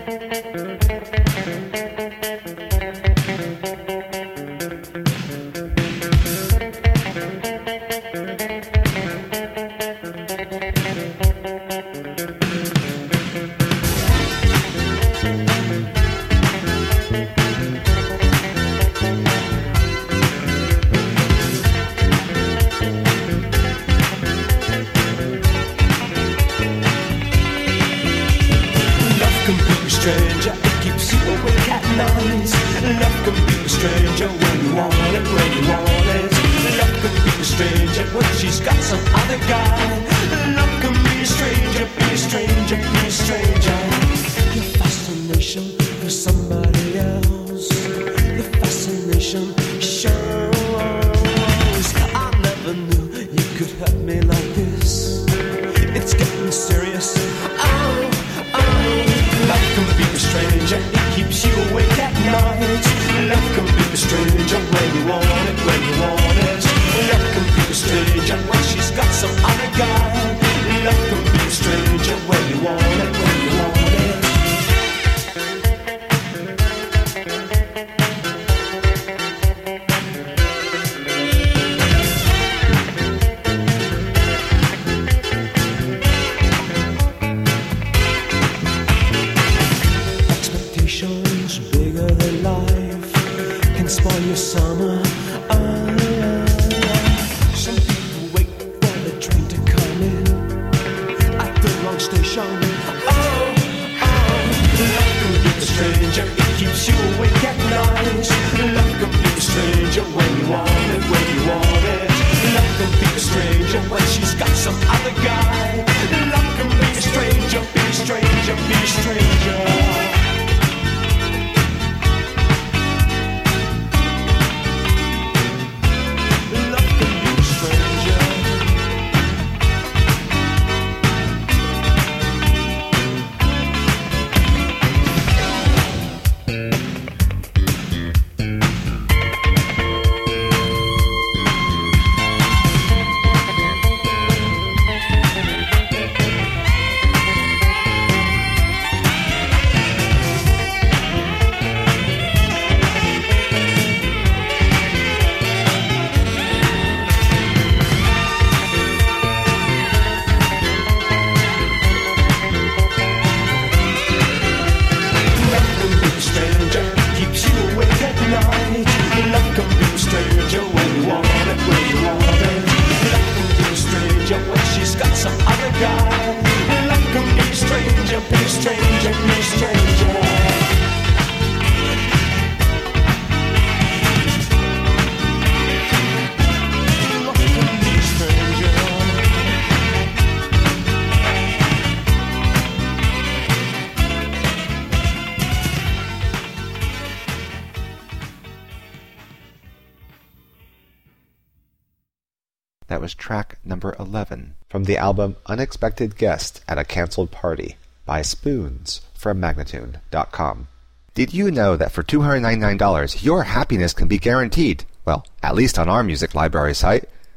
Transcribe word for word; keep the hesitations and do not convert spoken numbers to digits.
That was track number eleven from the album Unexpected Guest at a Cancelled Party by Spoons from Magnatune dot com. Did you know that for two hundred ninety-nine dollars your happiness can be guaranteed? Well, at least on our music library site.